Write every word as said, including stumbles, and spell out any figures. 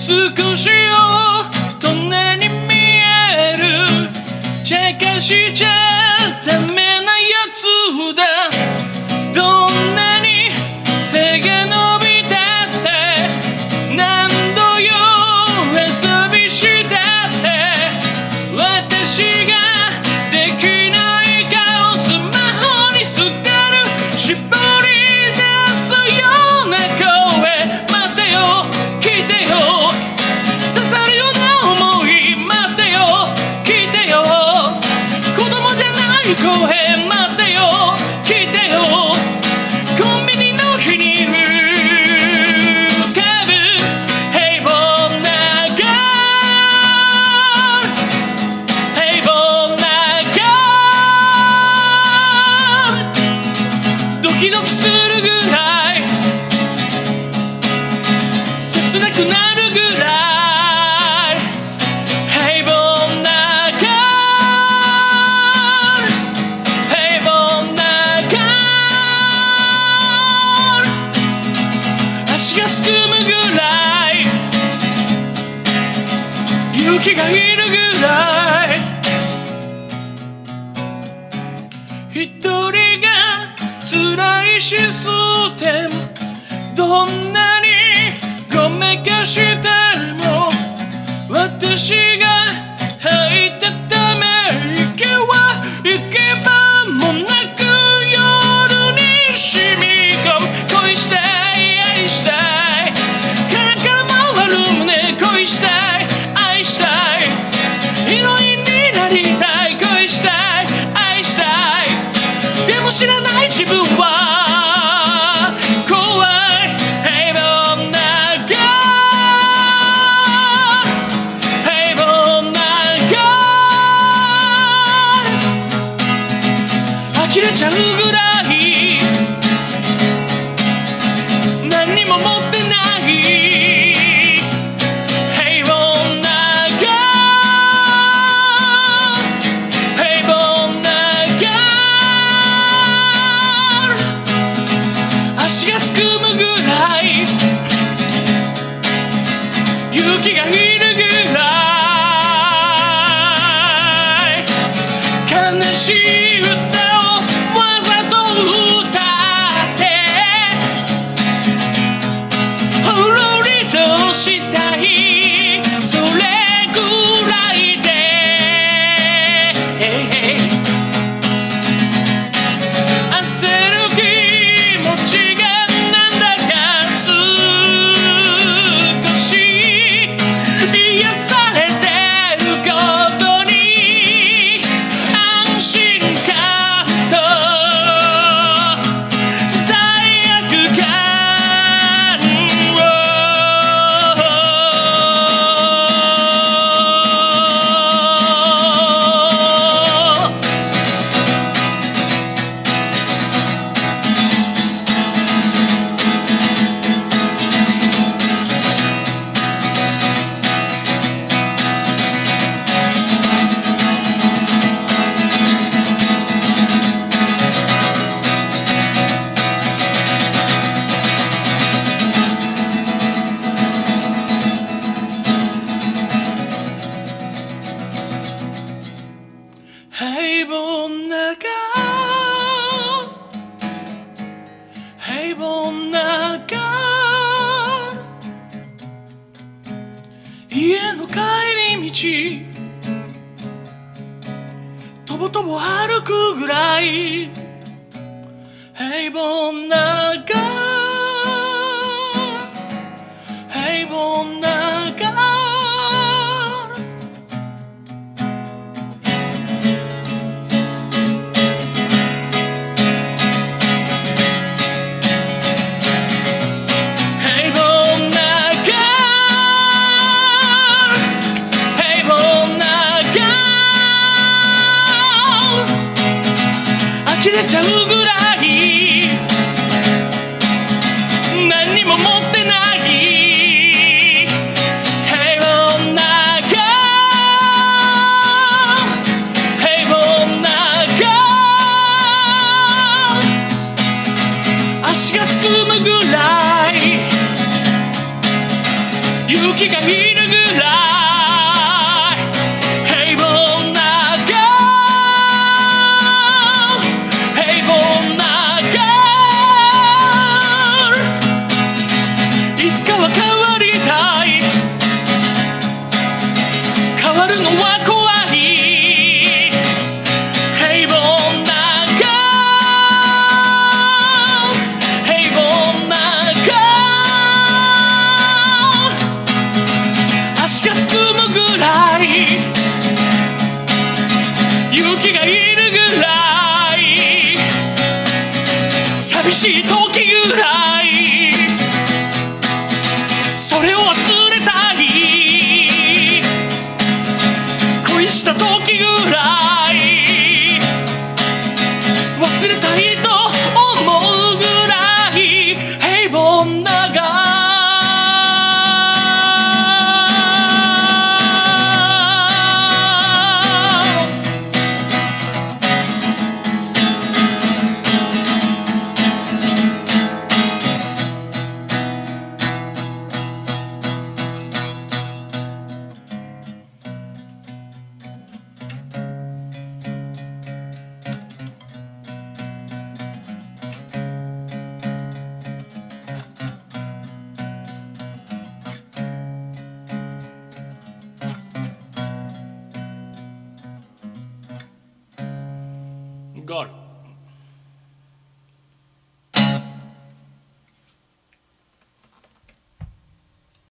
少し大人に見える茶化しちゃダメなやつだ。どんなに背が伸びたって何度夜遊びしたって私ができない顔スマホに捨てる絞り出すような声待てよ聞いてよ刺さるような想い待てよ聞いてよ子供じゃない声待てよ聞いてよコンビニの日に浮かぶ平凡なガール平凡なガールドキドキするぐらい切なくなるぐらい平凡なガール平凡なガール足がすくむぐらい勇気がいるぐらい一人が辛いし捨てもどんなにごめかしても私が吐いたため息は行け場もなく夜に染み込む恋したい愛したいカラカラ回る胸恋したい愛したいヒロインになりたい恋したい愛したいでも知らない自分は怖い平凡なガール平凡なガール呆れちゃうぐらい何にも持ってない平凡なガール平凡なガール足がすくむぐらい勇気がいるぐらい悲しい歌をわざと歌ってほろりとしたいそれぐらいで焦る気持ちがなんだか少し癒されてることに安心感と罪悪感平凡なガール平凡なガール家の帰り道とぼとぼ歩くぐらい平凡なガール平凡なガール呆れちゃうぐらい気がいるぐらい平凡なガール平凡なガールいつかは変わりたい変わるのは怖い平凡なガール平凡なガール足がすくむぐらい勇気がいるぐらい寂しい時ぐらいそれを忘れたい恋した時ぐらい忘れたいと思うぐらい平凡なガール